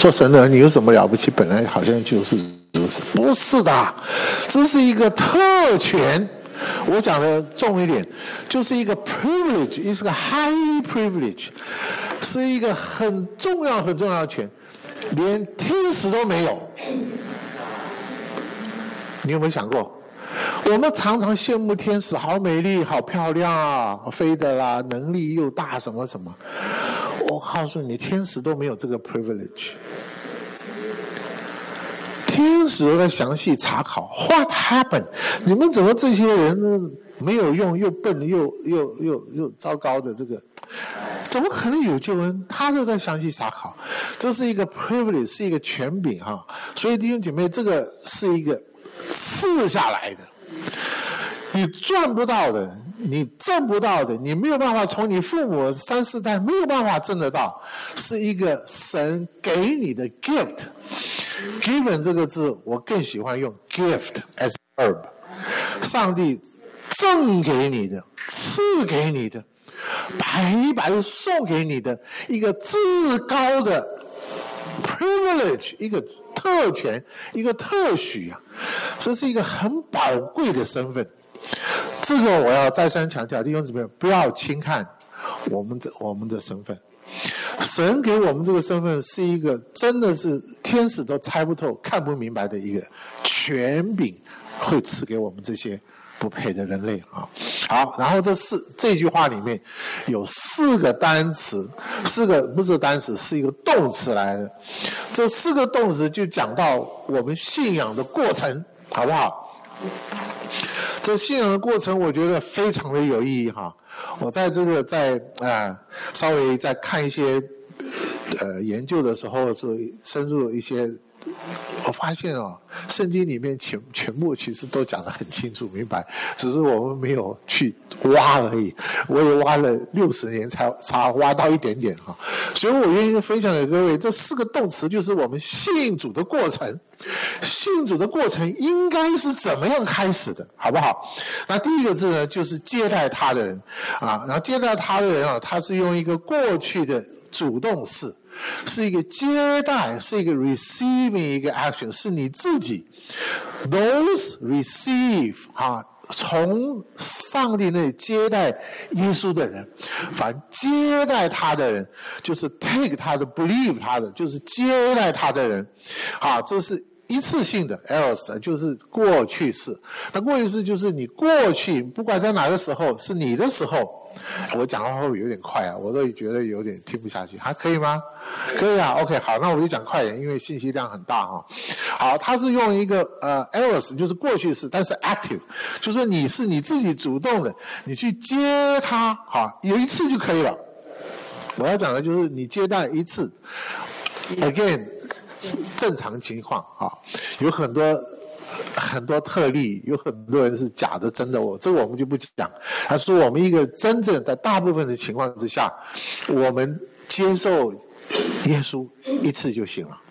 做神的你有什么了不起？本来好像就是如此，不是的，这是一个特权。我讲的重一点，就是一个 privilege， 是个 high privilege， 是一个很重要很重要的权，连天使都没有。你有没有想过？我们常常羡慕天使，好美丽，好漂亮啊，飞的啦，能力又大，什么什么。我告诉你，天使都没有这个 privilege。天使都在详细查考 ，What happened？ 你们怎么这些人呢？没有用，又笨，又糟糕的这个，怎么可能有救恩？他都在详细查考，这是一个 privilege， 是一个权柄哈。所以弟兄姐妹，这个是一个赐下来的，你赚不到的，你挣不到的，你没有办法从你父母3、4代没有办法挣得到，是一个神给你的 gift。given 这个字，我更喜欢用 gift as verb。上帝赠给你的，赐给你的，白白送给你的一个至高的 privilege， 一个特权，一个特许啊，这是一个很宝贵的身份。这个我要再三强调，弟兄姊妹，不要轻看我们的身份。神给我们这个身份是一个真的是天使都猜不透、看不明白的一个权柄，会赐给我们这些不配的人类啊。好，然后这句话里面有4个单词，4个不是单词，是一个动词来的。这4个动词就讲到我们信仰的过程，好不好？这信仰的过程，我觉得非常的有意义哈。我在这个稍微在看一些研究的时候，是深入一些，我发现圣经里面全部其实都讲得很清楚明白，只是我们没有去挖而已。我也挖了60年才挖到一点点哈。所以我愿意分享给各位，这4个动词就是我们信主的过程。信主的过程应该是怎么样开始的，好不好？那第一个字呢，就是接待他的人啊。然后接待他的人啊，他是用一个过去的主动式，是一个接待，是一个 receiving 一个 action， 是你自己 those receive 啊，从上帝那里接待耶稣的人，凡接待他的人，就是 take 他的 believe 他的，就是接待他的人啊，这是一次性的 else 就是过去式。那过去式就是你过去不管在哪个时候是你的时候。我讲话会不会有点快啊？我都觉得有点听不下去，还可以吗？可以啊 ，OK， 好，那我就讲快一点，因为信息量很大哈。好，它是用一个else 就是过去式，但是 active 就是你是你自己主动的，你去接他，好，有一次就可以了。我要讲的就是你接待一次 ，again 正常情况啊，有很多特例，有很多人是假的真的，这个我们就不讲。他说我们一个真正的大部分的情况之下，我们接受耶稣一次就行了，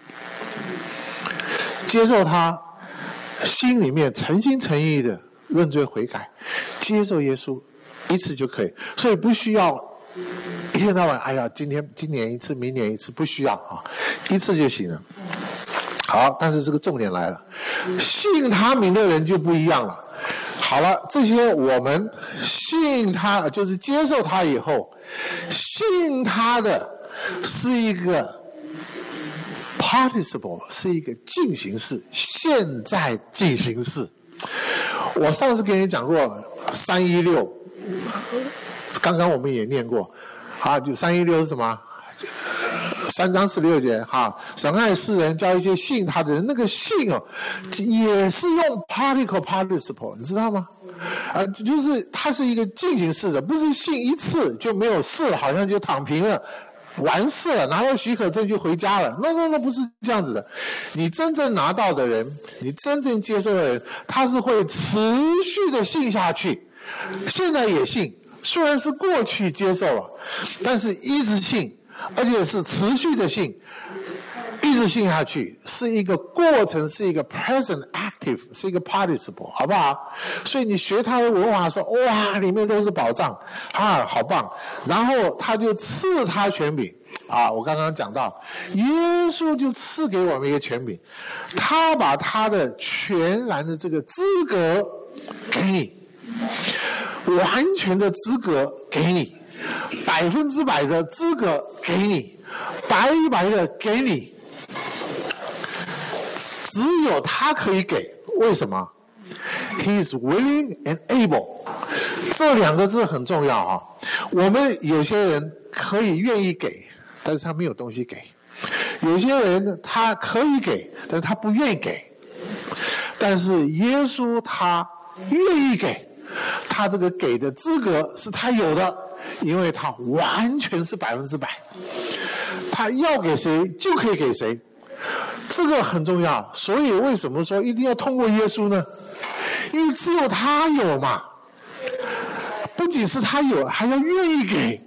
接受他心里面诚心诚意的认罪悔改，接受耶稣一次就可以，所以不需要一天到晚哎呀今年一次明年一次，不需要啊，一次就行了。好，但是这个重点来了，信他名的人就不一样了。好了，这些我们信他，就是接受他以后，信他的是一个 participle， 是一个进行式，现在进行式。我上次跟你讲过316，刚刚我们也念过，啊，就316是什么？3章16节哈，神爱世人，叫一些信他的人，那个信也是用 participle， 你知道吗？就是它是一个进行式的，不是信一次就没有事了，好像就躺平了，完事了，拿到许可证就回家了。No， 不是这样子的。你真正拿到的人，你真正接受的人，他是会持续的信下去，现在也信，虽然是过去接受了，但是一直信。而且是持续的信，一直信下去，是一个过程，是一个 present active， 是一个 participle， 好不好？所以你学他的文法说，哇，里面都是宝藏啊，好棒！然后他就赐他权柄， 我刚刚讲到，耶稣就赐给我们一个权柄，他把他的全然的这个资格给你，完全的资格给你，100%的资格给你，白白的给你，只有他可以给。为什么？ He is willing and able， 这2个字很重要啊。我们有些人可以愿意给，但是他没有东西给；有些人他可以给，但是他不愿意给。但是耶稣他愿意给，他这个给的资格是他有的，因为他完全是100%，他要给谁就可以给谁，这个很重要。所以为什么说一定要通过耶稣呢？因为只有他有嘛，不仅是他有，还要愿意给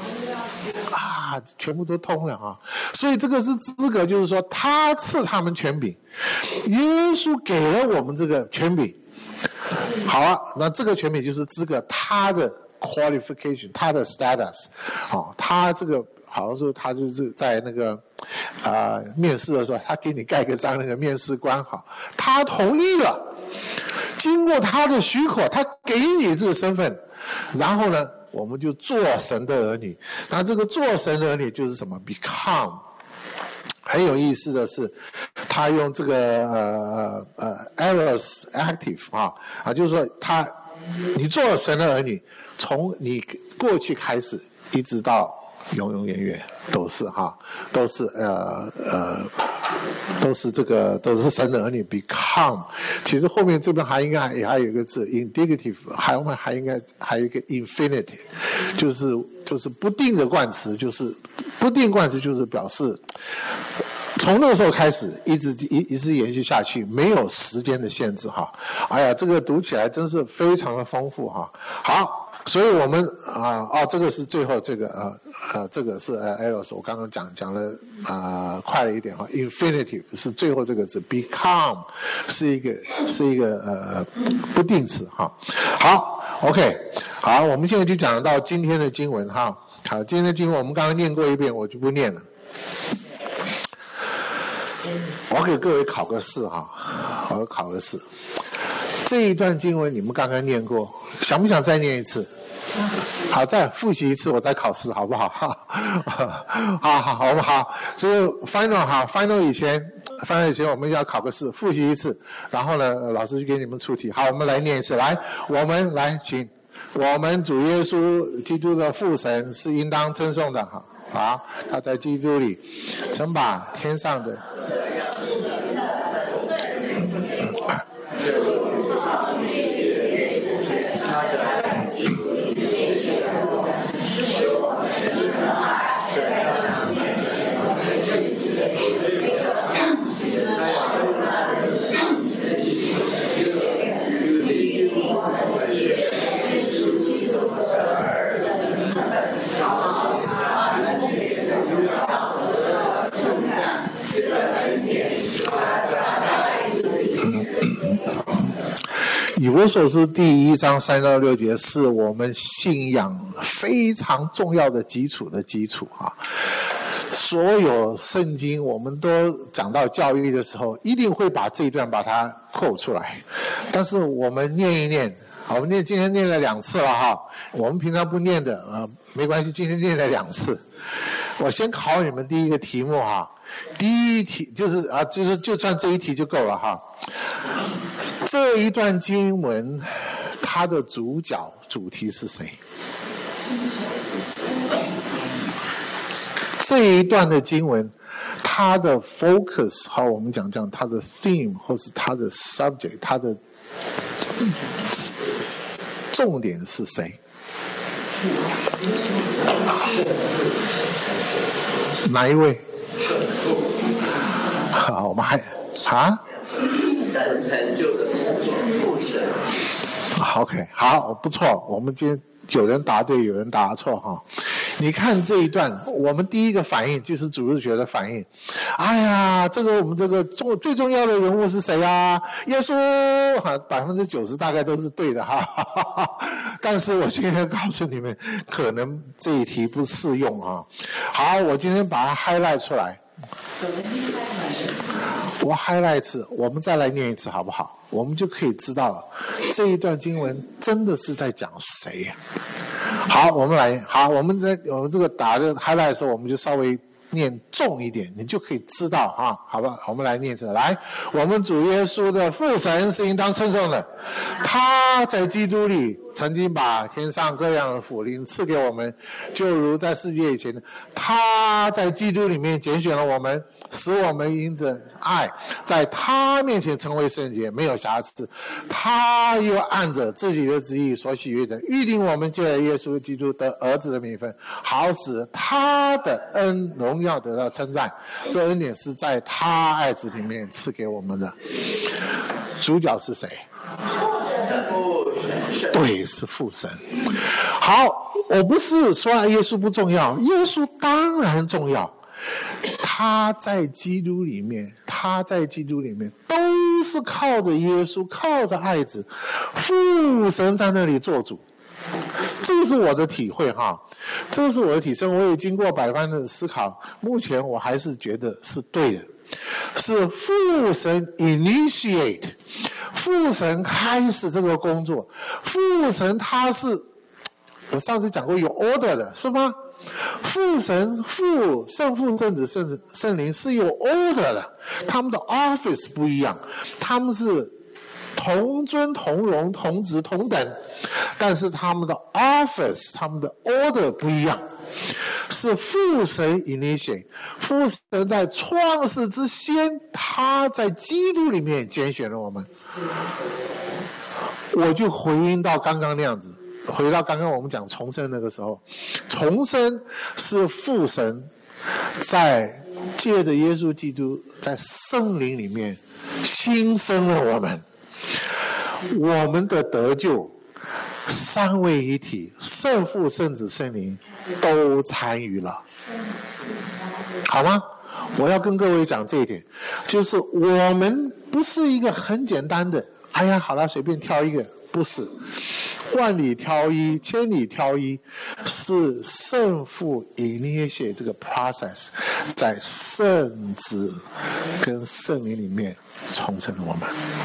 全部都通了啊。所以这个是资格，就是说他赐他们权柄，耶稣给了我们这个权柄。好啊，那这个权柄就是资格，他的 qualification， 他的 status， 他这个好像说他就是在那个面试的时候，他给你盖个章，那个面试官他同意了。经过他的许可，他给你这个身份，然后呢，我们就做神的儿女。那这个做神的儿女就是什么 ？become。很有意思的是，他用这个aorist active 就是说你做神的儿女，从你过去开始，一直到永永远远都是都是神的儿女 become。其实后面这边还应该还有一个字 indicative， 后面还应该还有一个 infinity， 就是不定的冠词，就是不定冠词就是表示从那个时候开始一直延续下去，没有时间的限制哎呀，这个读起来真是非常的丰富好。所以我们这个是最后这个这个是 eros， 我刚刚讲了快了一点infinitive 是最后这个字 become 是一个不定词好 OK 好，我们现在就讲到今天的经文好，今天的经文我们刚刚念过一遍，我就不念了。我给各位考个试我考个试。这一段经文你们刚刚念过，想不想再念一次？好，再复习一次，我再考试，好不好？好不好？这是 final 以前我们要考个试，复习一次，然后呢，老师就给你们出题。好，我们来念一次，我们来，请。我们主耶稣基督的父神是应当称颂的好，他在基督里曾把天上的以弗所书第1章3到6节是我们信仰非常重要的基础所有圣经我们都讲到教育的时候，一定会把这一段把它quote出来。但是我们念一念，我们今天念了2次了我们平常不念的没关系，今天念了2次。我先考你们第一个题目第一题就是就算这一题就够了这一段经文它的主题是谁？这一段的经文它的 focus 我们讲它的 theme 或是它的 subject， 它的重点是谁？哪一位？我们还神成就的父神。OK， 好，不错。我们今天有人答对，有人答错你看这一段，我们第一个反应就是主日学的反应。哎呀，我们这个最重要的人物是谁啊？耶稣，90%大概都是对的但是我今天告诉你们，可能这一题不适用啊。好，我今天把它 highlight 出来。我 highlight 一次，我们再来念一次好不好？我们就可以知道这一段经文真的是在讲谁。好，我们这个打这个 highlight 的时候，我们就稍微念重一点，你就可以知道啊，好吧？我们来念这来，我们主耶稣的父神是应当称颂的，他在基督里曾经把天上各样的福灵赐给我们，就如在世界以前，他在基督里面拣选了我们，使我们因着爱在他面前成为圣洁，没有瑕疵。他又按着自己的旨意所喜悦的预定我们借着耶稣基督的儿子的名分，好使他的恩荣耀得到称赞。这恩典是在他爱子里面赐给我们的。主角是谁？对，是父神。好，我不是说耶稣不重要，耶稣当然重要。他在基督里面都是靠着耶稣，靠着爱子，父神在那里做主。这是我的体会哈，这是我的体会，我也经过百般的思考，目前我还是觉得是对的，是父神 initiate， 父神开始这个工作，父神他是，我上次讲过有 order 的是吗？父神、圣父、圣子、圣灵是有 order 的，他们的 office 不一样，他们是同尊同荣同职同等，但是他们的 office 他们的 order 不一样。是父神 initiate， 父神在创世之先，他在基督里面拣选了我们。我就回应到刚刚那样子，回到刚刚我们讲重生那个时候，重生是父神在借着耶稣基督在圣灵里面新生了我们，我们的得救三位一体，圣父、圣子、圣灵都参与了，好吗？我要跟各位讲这一点，就是我们不是一个很简单的，哎呀，好了，随便挑一个，不是，万里挑一，千里挑一，是圣父 initiate 这个 process， 在圣子跟圣灵里面重生了我们，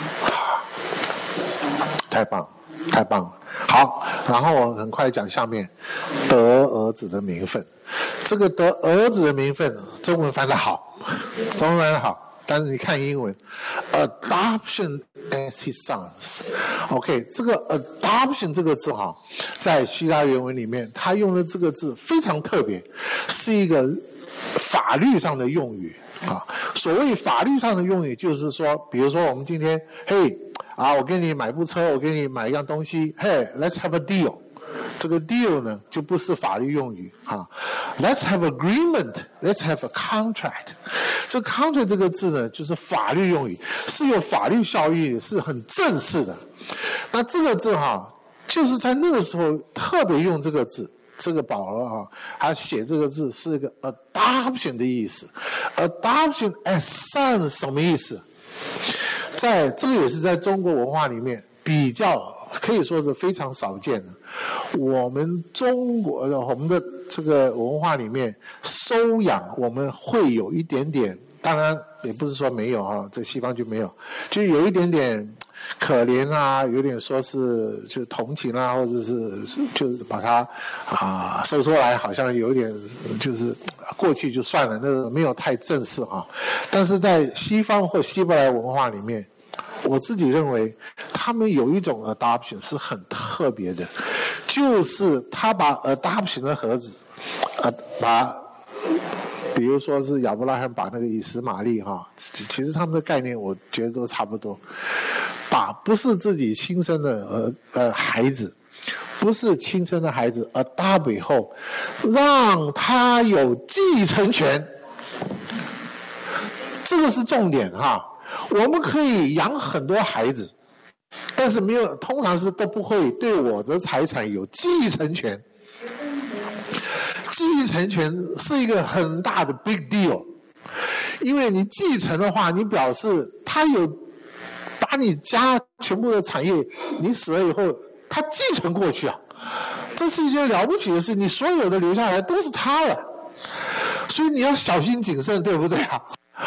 太棒，太棒了。好，然后我很快讲下面得儿子的名分。这个得儿子的名分，中文翻得好，中文翻得好，但是你看英文 ，adoption as his sons。OK， 这个 adoption 这个字哈，在希腊原文里面，他用的这个字非常特别，是一个法律上的用语啊。所谓法律上的用语，就是说，比如说我们今天，嘿。我给你买部车，我给你买一样东西 ，Hey, let's have a deal。这个 deal 呢，就不是法律用语啊。Let's have agreement, let's have a contract。这 contract 这个字呢，就是法律用语，是有法律效益，是很正式的。那这个字哈，就是在那个时候特别用这个字。这个保罗啊，他写这个字是一个 adoption 的意思。adoption as son 什么意思？在这个也是在中国文化里面比较可以说是非常少见的。我们中国的我们的这个文化里面收养，我们会有一点点，当然也不是说没有哈，这西方就没有，就有一点点可怜啊，有点说是就同情啊，或者是就是把它收出来，好像有一点就是过去就算了，那个没有太正式哈。但是在西方或希伯来文化里面，我自己认为他们有一种 adoption 是很特别的，就是他把 adoption 的盒子把比如说是亚伯拉罕把那个以实玛利哈，其实他们的概念我觉得都差不多，把不是自己亲生的孩子，不是亲生的孩子 adopt 以后，让他有继承权，这个是重点哈。我们可以养很多孩子，但是没有，通常是都不会对我的财产有继承权。继承权是一个很大的 big deal， 因为你继承的话，你表示他有把你家全部的产业，你死了以后，他继承过去啊。 这是一件了不起的事，你所有的留下来都是他的，所以你要小心谨慎，对不对啊？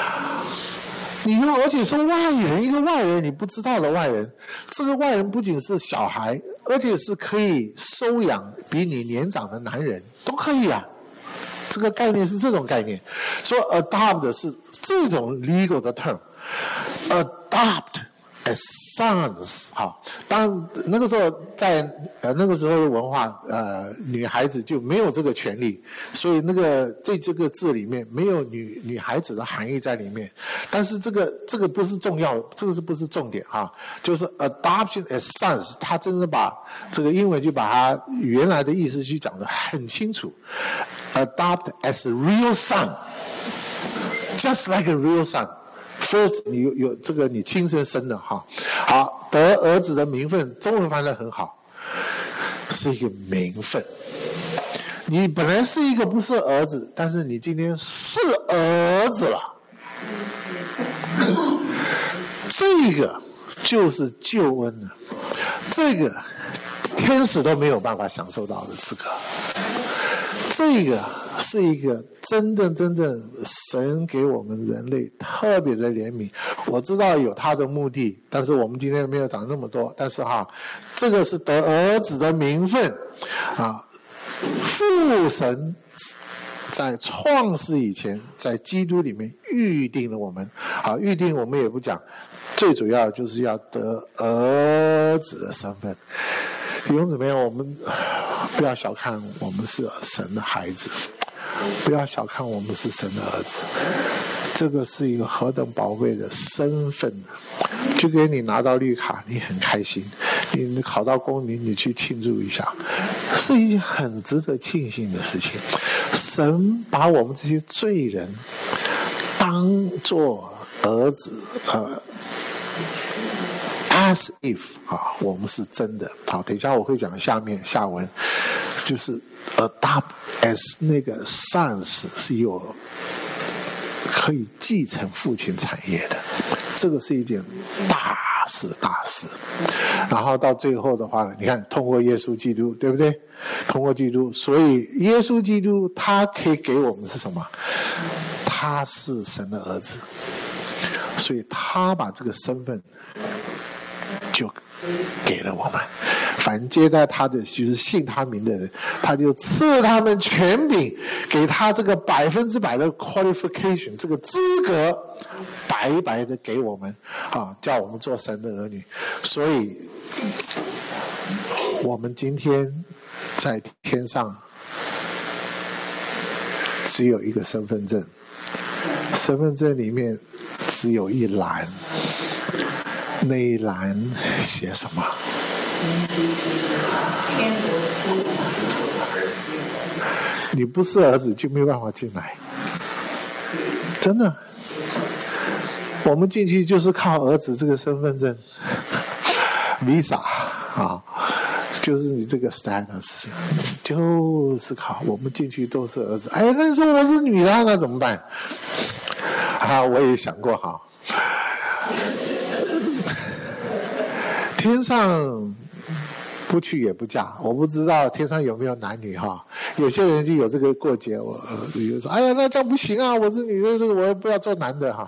而且是外人，一个外人你不知道的外人，这个外人不仅是小孩，而且是可以收养比你年长的男人，都可以啊。这个概念是这种概念，说 adopt 是这种 legal 的 term，adopt as sons， 好，当然那个时候在那个时候的文化，女孩子就没有这个权利，所以这个字里面没有女孩子的含义在里面。但是这个不是重要，这个是不是重点哈？就是 adoption as sons， 他真的把这个英文就把它原来的意思去讲得很清楚。Adopt as a real son, just like a real son.First， 你有这个你亲生生的哈，好，得儿子的名分，中文翻得很好，是一个名分。你本来是一个不是儿子，但是你今天是儿子了，这个就是救恩了，这个天使都没有办法享受到的资格。这个是一个真正神给我们人类特别的怜悯。我知道有他的目的，但是我们今天没有讲那么多。但是这个是得儿子的名分啊，父神在创世以前，在基督里面预定了我们。好，预定我们也不讲，最主要就是要得儿子的身份。弟兄姊妹，我们不要小看我们是神的孩子，不要小看我们是神的儿子，这个是一个何等宝贵的身份。就给你拿到绿卡，你很开心；你考到公民，你去庆祝一下，是一件很值得庆幸的事情。神把我们这些罪人当作儿子，as if 我们是真的。好，等一下我会讲下文，就是 adopt as 那个 sons 是有可以继承父亲产业的，这个是一件大事。然后到最后的话呢，你看通过耶稣基督，对不对？通过基督，所以耶稣基督他可以给我们是什么？他是神的儿子，所以他把这个身份就给了我们。凡接待他的，就是信他名的人，他就赐他们权柄，给他这个100%的 qualification， 这个资格白白的给我们叫我们做神的儿女。所以我们今天在天上只有一个身份证，身份证里面只有一栏，那一栏写什么？你不是儿子就没有办法进来，真的。我们进去就是靠儿子这个身份证 ，Visa 就是你这个 status， 就是靠我们进去都是儿子。哎，那你说我是女的，那怎么办？我也想过天上不去也不嫁，我不知道天上有没有男女有些人就有这个过节，比如说，哎呀，那这样不行啊，我是女的，这个我不要做男的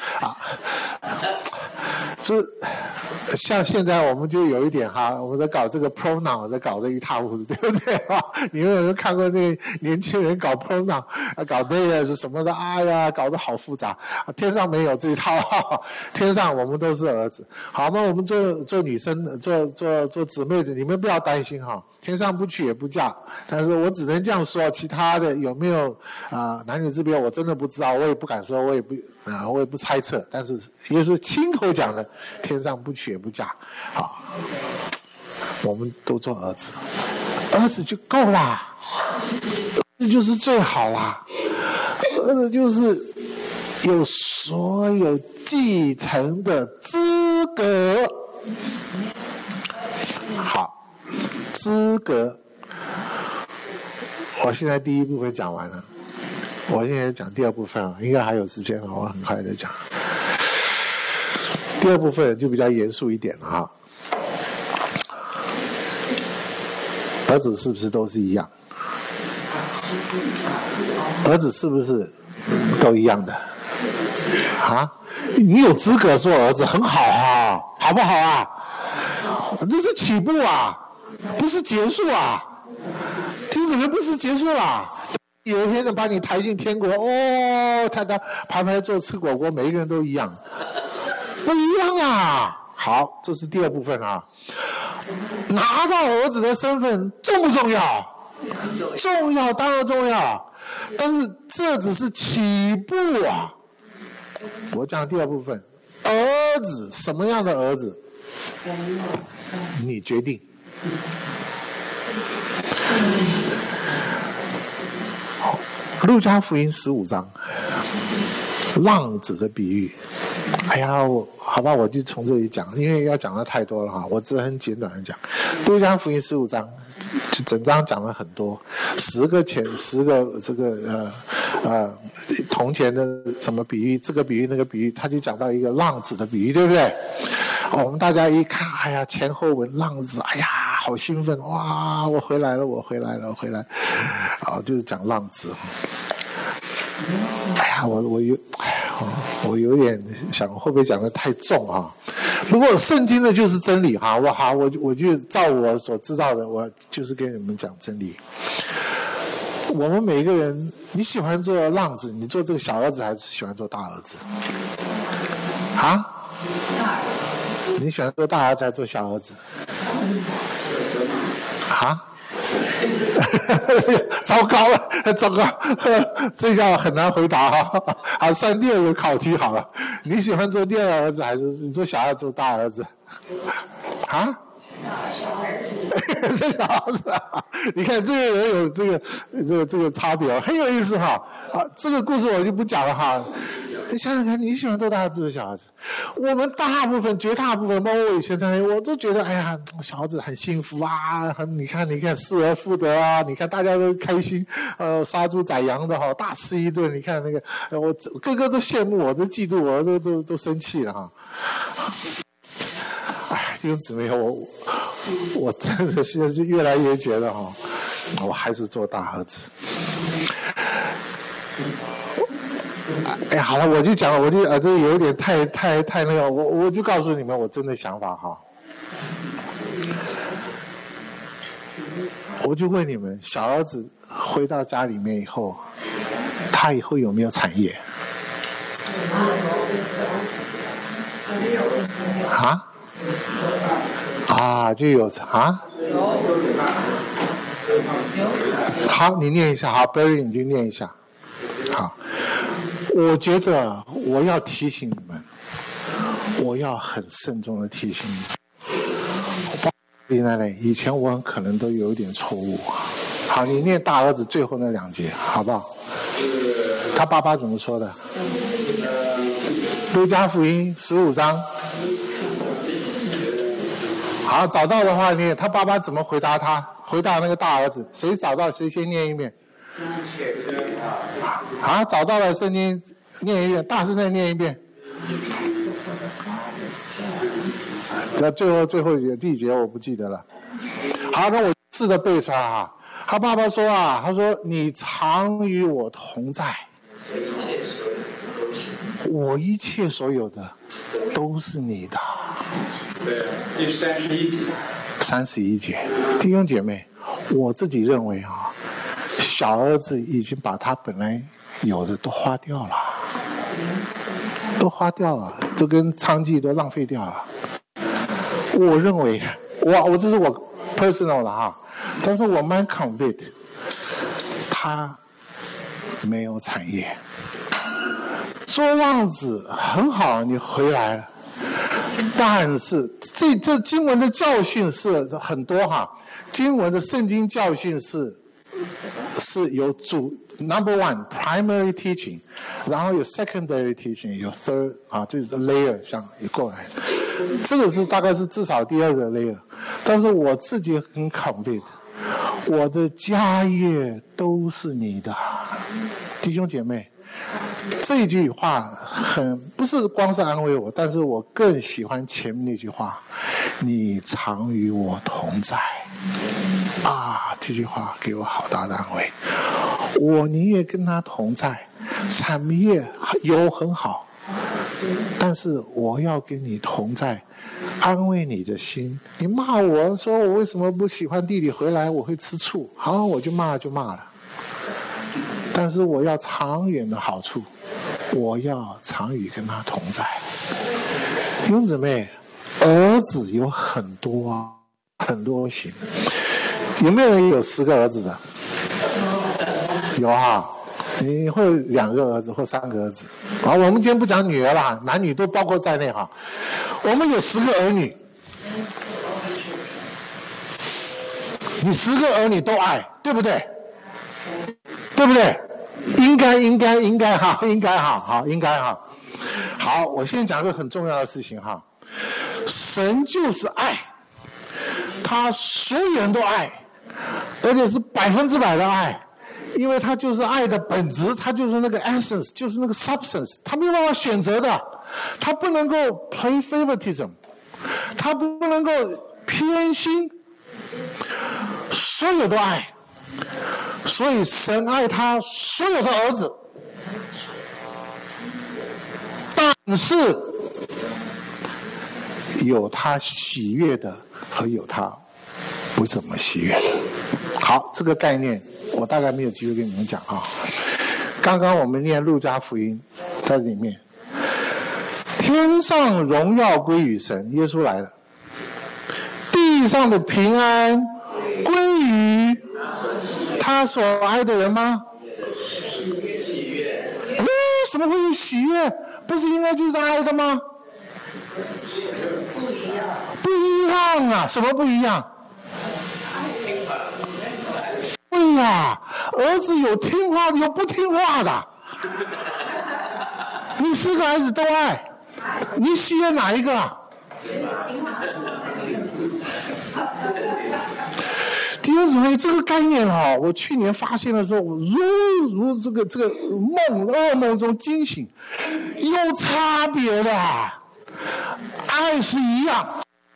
是像现在我们就有一点我们在搞这个 pronoun， 在搞得一塌糊涂，对不对你们有没有看过那个年轻人搞 pronoun， 搞那个是什么的？哎呀，搞得好复杂。天上没有这一套，天上我们都是儿子。好吗？我们做女生、做姊妹的，你们不要担心天上不去也不嫁。但是我只能这样说，其他的有没有男女之别，我真的不知道，我也不敢说，我也不猜测。但是耶稣亲口讲的，天上不去也不嫁。我们都做儿子，儿子就够啦，这就是最好啦。儿子就是有所有继承的资格。好，资格。我现在第一部分讲完了，我现在讲第二部分应该还有时间我很快的讲。第二部分就比较严肃一点了儿子是不是都是一样？儿子是不是都一样的？啊，你有资格做儿子，很好啊，好不好啊？这是起步啊，不是结束啊。听什么不是结束啦？有一天能把你抬进天国，哦，抬到排排坐吃火锅，每一个人都一样，不一样啊。好，这是第二部分啊。拿到儿子的身份重不重要？重要，当然重要。但是这只是起步啊。我讲第二部分，儿子什么样的儿子，你决定。路加福音15章，浪子的比喻。哎呀，好吧，我就从这里讲，因为要讲的太多了哈，我只很简短的讲。路加福音15章，就整章讲了很多，10个这个铜钱的什么比喻，这个比喻那个比喻，他就讲到一个浪子的比喻，对不对？我们大家一看，哎呀，前后文浪子，哎呀，好兴奋，哇，我回来了，我回来了，我回来，就是讲浪子。哎呀，我有点想会不会讲得太重啊？不过圣经的就是真理哈，我就照我所知道的，我就是跟你们讲真理。我们每一个人，你喜欢做浪子，你做这个小儿子，还是喜欢做大儿子？啊？你喜欢做大儿子还是做小儿子？啊？糟糕了，糟糕，这下很难回答哈。好，算第二个考题好了。你喜欢做第二儿子还是你做小儿子做大儿子？啊？这小儿子啊，你看这个人有这个差别，很有意思哈。好，这个故事我就不讲了哈。你想想看，你喜欢做大儿子还是小儿子？我们绝大部分，包括我以前我都觉得，哎呀，小孩子很幸福啊，你看，失而复得啊，你看大家都开心，杀猪宰羊的哈，大吃一顿，你看那个，我个个都羡慕我，都嫉妒我，都生气了哈。哎，弟兄姊妹，我真的是越来越觉得哈，我还是做大儿子。哎，好了，我就讲了，这有点太那个，我就告诉你们我真的想法哈。我就问你们，小儿子回到家里面以后，他以后有没有产业？就有啊。好，你念一下，好 ，Barry 你就念一下，好。我觉得我要提醒你们，我要很慎重的提醒你们。奶奶，以前我很可能都有一点错误。好，你念大儿子最后那2节，好不好？他爸爸怎么说的？路加福音15章。好，找到的话念他爸爸怎么回答他？回答那个大儿子，谁找到谁先念一遍。好，找到了，圣经念一遍，大声再念一遍。这最后第几节我不记得了。好，那我试着背出来啊。他爸爸说啊，他说你常与我同在，我一切所有的都是你的。 第31节。 31节，弟兄姐妹，我自己认为啊，小儿子已经把他本来有的都花掉了，都跟娼妓都浪费掉了。我认为，我这是我 personal 了哈，但是我蛮 convinced， 他没有产业。做浪子很好，你回来了，但是这经文的教训是很多哈，经文的圣经教训是有Number 1 primary teaching， 然后有 secondary teaching， 有 third 这是 layer 像过来的，这个大概是至少第2个 layer。但是我自己很 convinced， 我的家业都是你的，弟兄姐妹，这句话不是光是安慰我，但是我更喜欢前面那句话，你常与我同在啊。 这句话给我好大的安慰。我宁愿跟他同在，产业有很好，但是我要跟你同在，安慰你的心。你骂我说我为什么不喜欢弟弟回来，我会吃醋，好，我就骂了。但是我要长远的好处，我要常与跟他同在。弟兄姊妹，儿子有很多型。有没有人有10个儿子的？有啊，你会有2个儿子或3个儿子。好，我们今天不讲女儿啦，男女都包括在内哈。我们有10个儿女，你10个儿女都爱，对不对？对不对？应该哈。好，我现在讲一个很重要的事情哈。神就是爱，他所有人都爱，而且是100%的爱，因为他就是爱的本质，他就是那个 essence， 就是那个 substance， 他没有办法选择的，他不能够 play favoritism， 他不能够偏心，所有都爱。所以神爱他所有的儿子，但是有他喜悦的和有他不怎么喜悦的。好，这个概念我大概没有机会跟你们讲啊。刚刚我们念路加福音在里面，天上荣耀归于神，耶稣来了，地上的平安归于他所爱的人吗？什么会有喜悦？不是应该就是爱的吗？不一样啊！什么不一样？对呀，儿子有听话的，有不听话的。你4个孩子都爱，你喜悦哪一个啊？弟兄姊妹，这个概念我去年发现的时候，如这个噩梦中惊醒，有差别的。爱是一样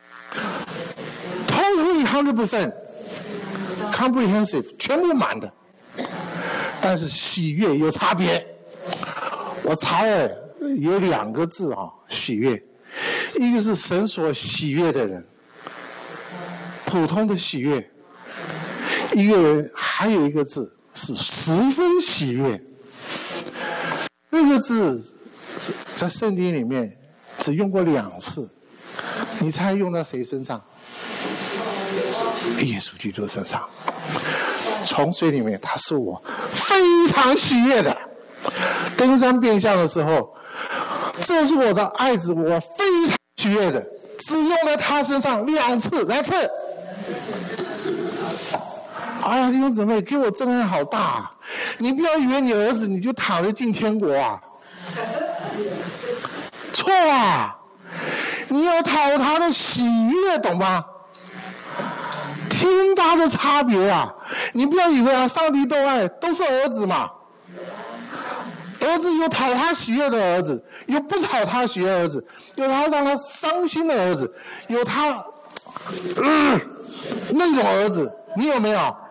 ，totally 100% comprehensive， 全部满的，但是喜悦有差别。我查了有2个字喜悦，一个是神所喜悦的人，普通的喜悦。一个人还有一个字是十分喜悦，这个字在圣经里面只用过2次，你猜用在谁身上？耶稣基督身上。从水里面，他是我非常喜悦的。登山变相的时候，这是我的爱子，我非常喜悦的，只用在他身上2次，来次。哎呀，弟兄姊妹，给我震撼好大啊！你不要以为你儿子你就躺着进天国啊，错啊！你要讨他的喜悦，懂吗？天大的差别啊！你不要以为上帝都爱，都是儿子嘛。儿子有讨他喜悦的儿子，有不讨他喜悦的儿子，有他让他伤心的儿子，有他那种儿子，你有没有？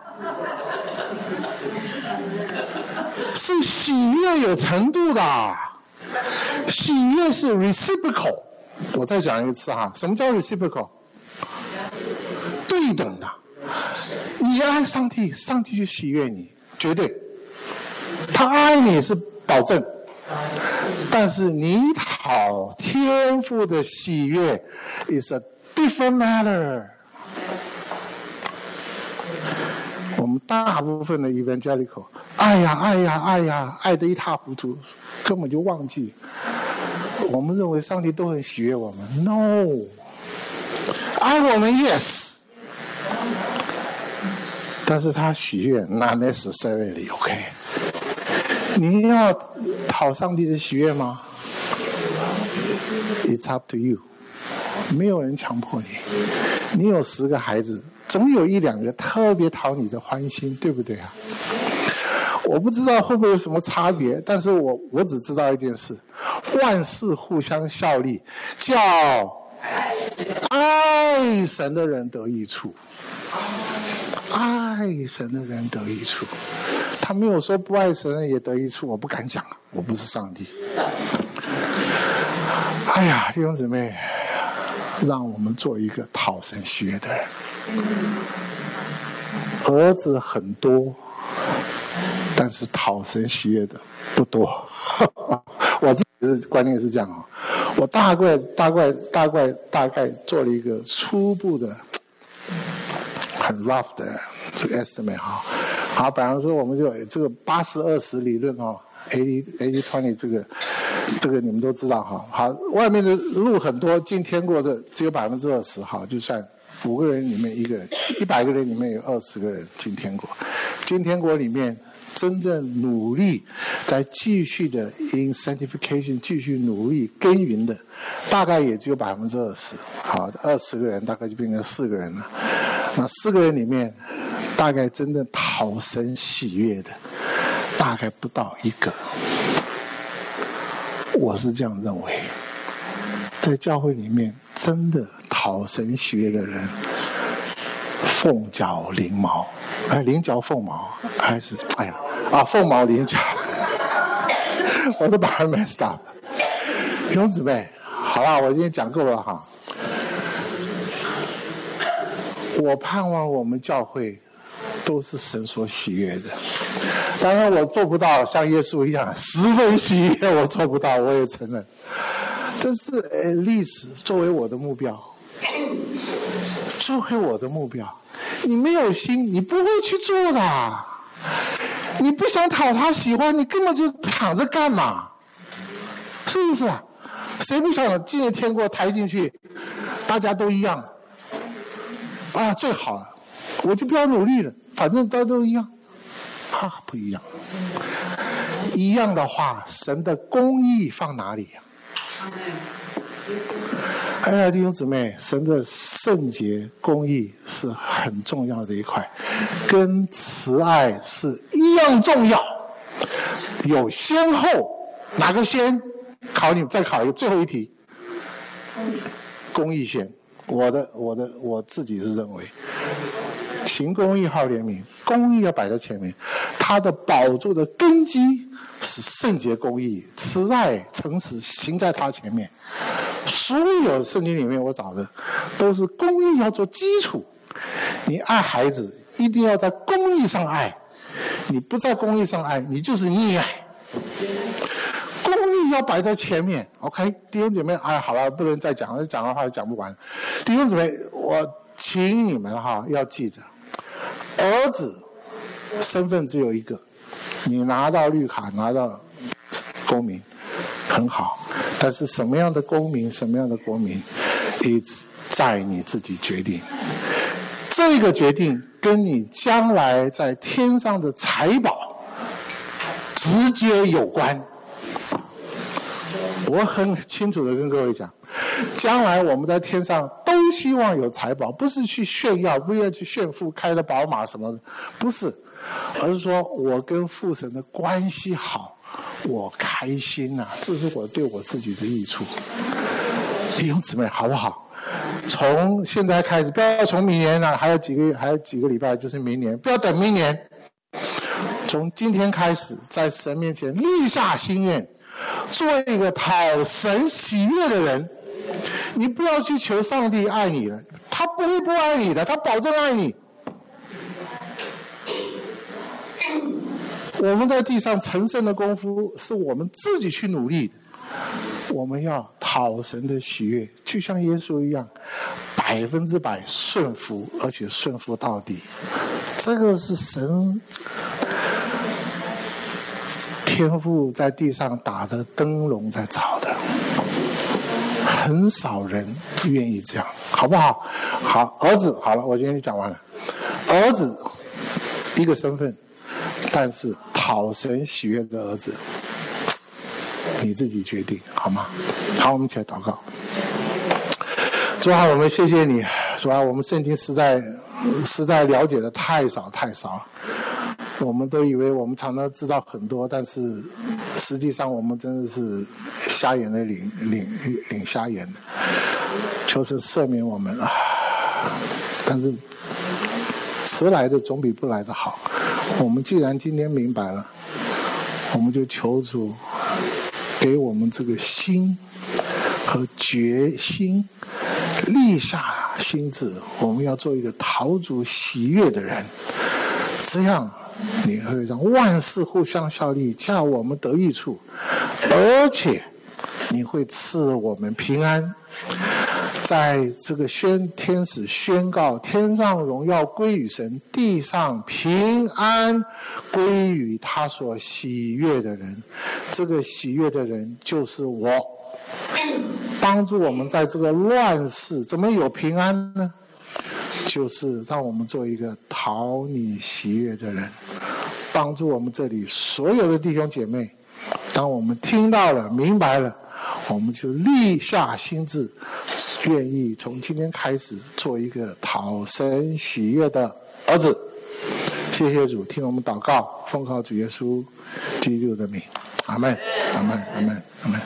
是喜悦有程度的，喜悦是 reciprocal。我再讲一次什么叫 reciprocal？ 对等的。你爱上帝，上帝就喜悦你，绝对。他爱你是保证，但是你讨天父的喜悦 is a different matter。我们大部分的 evangelical 爱呀，爱得一塌糊涂，根本就忘记。我们认为上帝都很喜悦我们 ，no， 爱我们 yes， 但是他喜悦 not necessarily OK。你要讨上帝的喜悦吗 ？It's up to you， 没有人强迫你。你有10个孩子，总有1、2个特别讨你的欢心，对不对啊？我不知道会不会有什么差别，但是我只知道一件事：万事互相效力，叫爱神的人得益处。爱爱神的人得益处。他没有说不爱神的人也得益处，我不敢讲，我不是上帝。哎呀，弟兄姊妹，让我们做一个讨神喜悦的人。儿子很多，但是讨神喜悦的不多。我自己的观念是这样啊，我大概做了一个初步的、很 rough 的这个 estimate 哈。好，比方说我们就这个80-20理论哈，80-20这个你们都知道哈。好，外面的路很多，进天国的只有20%，好，就算5个人里面1个人，100个人里面有20个人进天国。进天国里面真正努力在继续的 in sanctification 继续努力耕耘的，大概也只有20%。好，20个人大概就变成4个人了。那4个人里面，大概真正讨神喜悦的，大概不到1个。我是这样认为，在教会里面真的讨神喜悦的人，凤角麟毛，麟角凤毛，还是凤毛麟角，我都把它 messed up。弟兄姊妹，好了，我今天讲够了哈。我盼望我们教会都是神所喜悦的。当然我做不到像耶稣一样10分喜悦，我做不到，我也承认。这是历史作为我的目标，作为我的目标。你没有心，你不会去做的。你不想讨他喜欢，你根本就躺着干嘛？是不是啊？谁不想进了天国抬进去，大家都一样啊？最好了，我就不要努力了，反正大家都一样。不一样。一样的话，神的公义放哪里呀？哎呀，弟兄姊妹，神的圣洁公义是很重要的一块，跟慈爱是一样重要，有先后，哪个先？考你，再考一个，最后一题，公义先。我自己是认为，行公义好怜悯，公义要摆在前面，它的宝座的根基是圣洁公义，慈爱诚实行在它前面。所有圣经里面我找的都是公义要做基础，你爱孩子一定要在公义上爱，你不在公义上爱，你就是溺爱。公义要摆在前面 ，OK， 弟兄姐妹，好了，不能再讲了，讲的话讲不完。弟兄姊妹，我请你们要记着，儿子身份只有一个，你拿到绿卡，拿到公民，很好。但是什么样的公民，什么样的国民，在你自己决定。这个决定跟你将来在天上的财宝直接有关。我很清楚的跟各位讲，将来我们在天上都希望有财宝，不是去炫耀，不要去炫富，开了宝马什么的，不是，而是说我跟父神的关系好，我开心啊，这是我对我自己的益处。弟兄姊妹，好不好？从现在开始，不要从明年了，还有几个礼拜就是明年，不要等明年。从今天开始，在神面前立下心愿，做一个讨神喜悦的人。你不要去求上帝爱你了，他不会不爱你的，他保证爱你。我们在地上成圣的功夫是我们自己去努力的，我们要讨神的喜悦，就像耶稣一样，100%顺服，而且顺服到底。这个是神天父在地上打的灯笼在找的，很少人愿意这样，好不好？好，儿子，好了，我今天就讲完了。儿子一个身份，但是讨神喜悦的儿子，你自己决定，好吗？好，我们一起来祷告。主啊，我们谢谢你，主啊，我们圣经实在了解的太少了。我们都以为我们常常知道很多，但是实际上我们真的是瞎眼的领瞎眼的。求神赦免我们啊！但是迟来的总比不来的好。我们既然今天明白了，我们就求主给我们这个心和决心，立下心志，我们要做一个讨主喜悦的人，这样你会让万事互相效力，叫我们得益处，而且你会赐我们平安。在这个天使宣告天上荣耀归于神，地上平安归于他所喜悦的人。这个喜悦的人就是我，帮助我们在这个乱世怎么有平安呢？就是让我们做一个讨你喜悦的人，帮助我们这里所有的弟兄姐妹，当我们听到了明白了，我们就立下心志，愿意从今天开始做一个讨神喜悦的儿子。谢谢主，听我们祷告，奉靠主耶稣基督的名，阿们，阿们，阿们，阿们。